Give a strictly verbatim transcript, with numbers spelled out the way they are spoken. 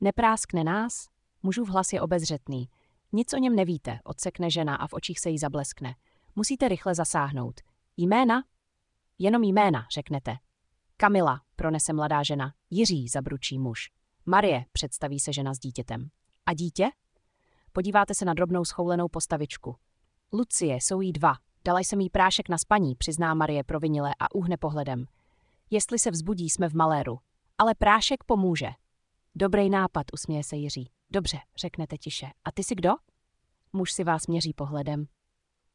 Nepráskne nás? Mužův hlas je obezřetný. Nic o něm nevíte, odsekne žena a v očích se jí zableskne. Musíte rychle zasáhnout. Jména? Jenom jména, řeknete. Kamila, pronese mladá žena. Jiří, zabručí muž. Marie, představí se žena s dítětem. A dítě? Podíváte se na drobnou schoulenou postavičku. Lucie, jsou jí dva. Dala jsem jí prášek na spaní, přizná Marie provinile a uhne pohledem. Jestli se vzbudí, jsme v maléru. Ale prášek pomůže. Dobrý nápad, usměje se Jiří. Dobře, řeknete tiše. A ty jsi kdo? Muž si vás měří pohledem.